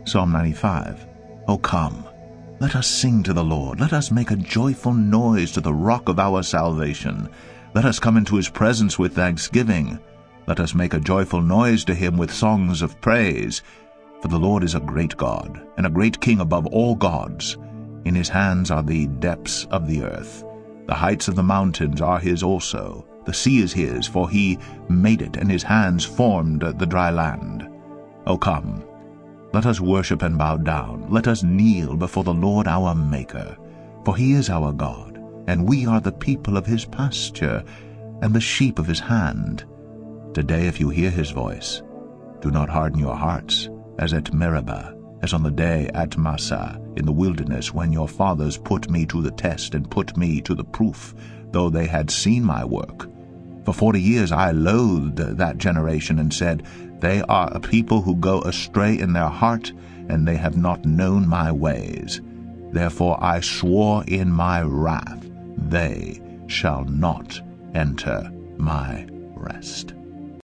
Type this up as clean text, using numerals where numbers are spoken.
Psalm 95. O come, let us sing to the Lord. Let us make a joyful noise to the rock of our salvation. Let us come into his presence with thanksgiving. Let us make a joyful noise to him with songs of praise. For the Lord is a great God, and a great King above all gods. In his hands are the depths of the earth. The heights of the mountains are his also. The sea is his, for he made it, and his hands formed the dry land. O come, let us worship and bow down. Let us kneel before the Lord our Maker. For he is our God, and we are the people of his pasture, and the sheep of his hand. Today, if you hear his voice, do not harden your hearts, as at Meribah, as on the day at Massah, in the wilderness, when your fathers put me to the test and put me to the proof, though they had seen my work. For 40 years I loathed that generation, and said, They are a people who go astray in their heart, and they have not known my ways. Therefore I swore in my wrath, They shall not enter my rest.